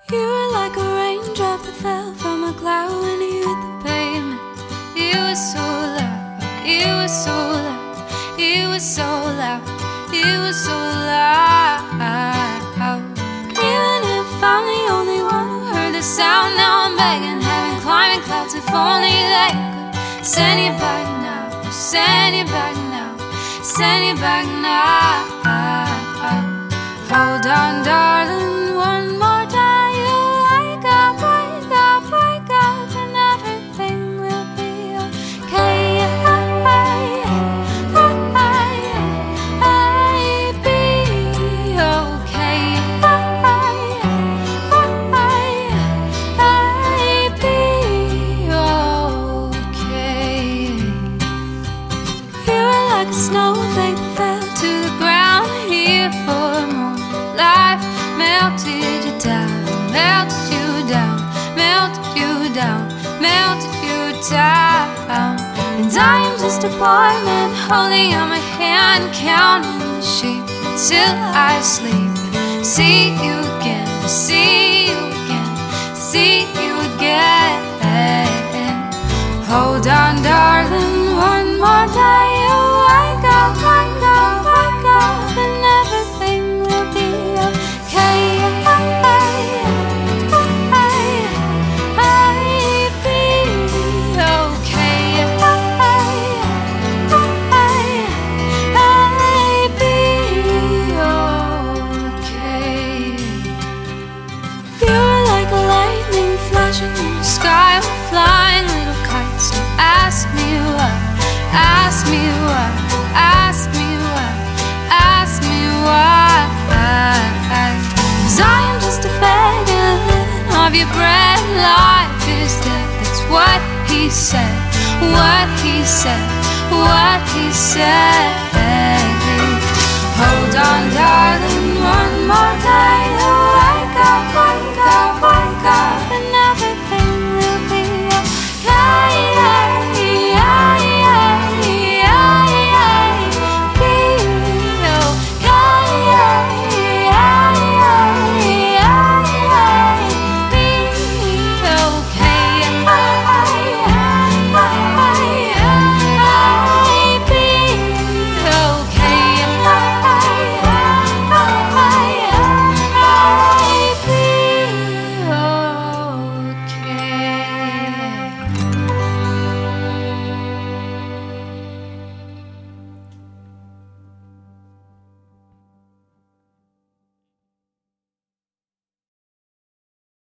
You were like a raindrop that fell from a cloud when you hit the pavement. You were so loud, you were so loud, you were so loud, you were so loud. Even if I'm the only one who heard the sound, now I'm begging heaven, climbing clouds. If only they could send you back now, send you back now, send you back now. Hold on, darling, one more time. You wake up, wake up, wake up, and everything will be okay. Be okay. Be okay. You were like a snowflake that fell to the ground here for a moment. Life melted you down, melted you down, melted you down, melted you down. And I am just a boy man holding on my hand, counting the sheep till I sleep. See you again, see you again, see you again. Hold on, darling, one more day. You wake up, wake up, wake up, and everything will be okay. Be okay. Be okay. You were like a lightning flashing in the sky, flying little kites. So ask me why, ask me why, ask me why, ask me why. 'Cause I am just a beggar living off your bread. Life is dead, that's what he said, what he said, what he said.